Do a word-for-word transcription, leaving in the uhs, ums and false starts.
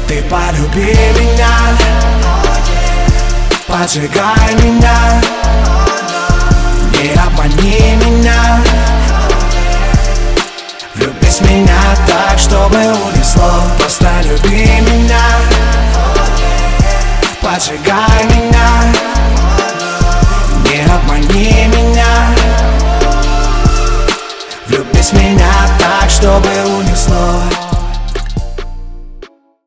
Ты полюби меня, поджигай меня, не обмани меня. Влюбись в меня так, чтобы унесло. Просто люби меня, поджигай меня, не обмани меня. Влюбись в меня так, чтобы унесло.